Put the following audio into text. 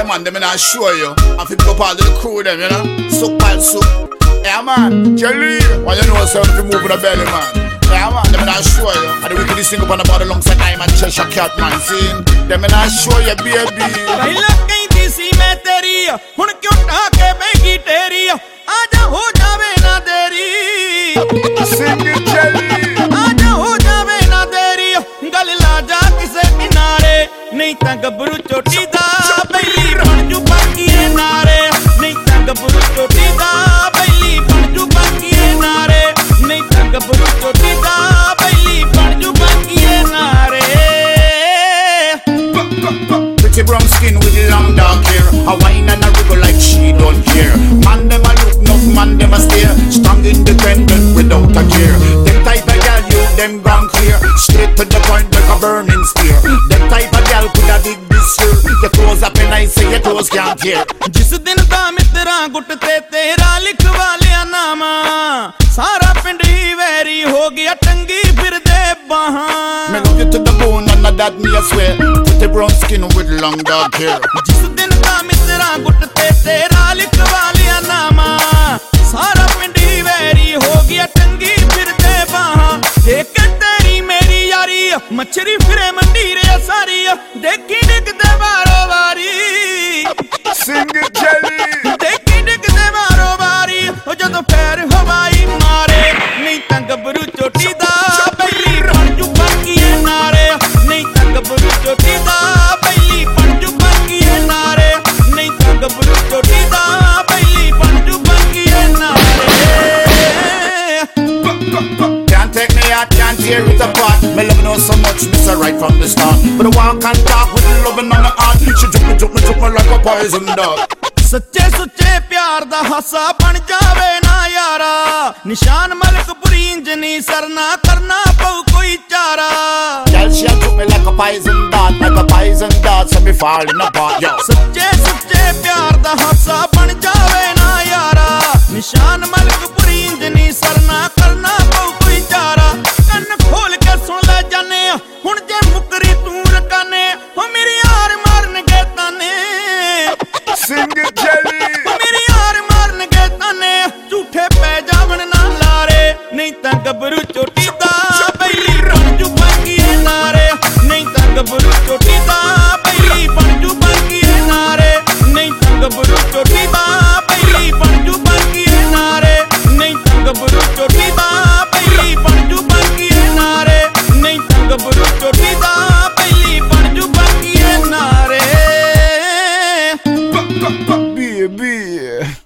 Yeah, man, them I show you. I feel go part of the crew, them, you know. Soup and soup. Yeah, man. Jelly. Why you know something to move with the belly, man. Yeah, man, them I show you. And the wickedest thing up on the body alongside I'm a Cheshire Cat, man. See? Them I show you, baby. पहला कहीं थी सी मैं तेरी हुन क्यों ढाके baggy तेरी आजा हो जावे ना देरी Sing it, Jelly. आजा हो जावे ना देरी गल ला जा किसे किनारे नहीं तां गबरू चोटी दा बैली बन जू बाकीए नारे नहीं तां गबरू चोटी दा बैली बन जू बाकीए नारे नहीं तां गबरू चोटी दा बैली बन जू बाकीए नारे Pretty brown skin with long dark hair. A wine and a wriggle like she don't care. Man them a look, no man them a stare. Strong independent without a care. Them type of gal you them gone clear. Straight to the point like a burning spear. Them type of gal could a dig this year. Your clothes up and I say your clothes can't tear. जिस दिन दा मित्रा गुट ते तेरा लिखवा लिया नामा सारा पिंड ही वैरी हो गया टंगी फिर दे बहां Me love you to the bone and that me I swear. Pretty brown skin with long dark hair. जिस दिन दा मित्रा गुट ते तेरा लिखवा लिया नामा सारा पिंड ही वैरी हो गया टंगी फिर दे बहां देख तेरी मेरी यारी मछरी फिरे मंडी रे सारी देखी डिगदे बारो बारी Sing it, Jelly. देखी डिगदे बारो बारी ओ जदों पैर हवाई मारे नहीं तां गबरू चोटी दा बैली बन जू बाकीए नारे नहीं तां गबरू चोटी दा बैली बन जू बाकीए नारे नहीं तां गबरू चोटी दा बैली बन जू बाकीए नारे Can't take me out, can't tear it apart. Me love know so much, miss her right from the start. But I walk and talk with loving on the heart. She juke me like a poison dog. सच्चे सुच्चे प्यार दा हासा बन जावे ना यारा निशान मलकपुरी इंजनी सरना करना पऊ कोई चारा Girl, she took me like a poison dart, so me falling apart, yo. सच्चे सुच्चे प्यार दा हासा बन जावे ना यारा निशान मलकपुरी इंजनी सरना करना पऊ कोई चारा कन्न खोल के सुन ले जाने हुन जे मुकरी तू रकाने हो मेरी यार मारन गे ताने Sing it, Jelly. मेरी यार मारन गे ताने झूठे पै जावन ना लारे नहीं तां गबरू चोटी दा बैली बन जू बाकीए नारे नहीं तां गबरू चोटी दा बैली बन जू बाकीए नारे नहीं तां गबरू चोटी दा बैली बन जू बाकीए नारे नहीं तां गबरू चोटी दा बैली बन जू बाकीए नारे नहीं तां गबरू चोटी दा बैली बन जू बाकीए नारे Baby.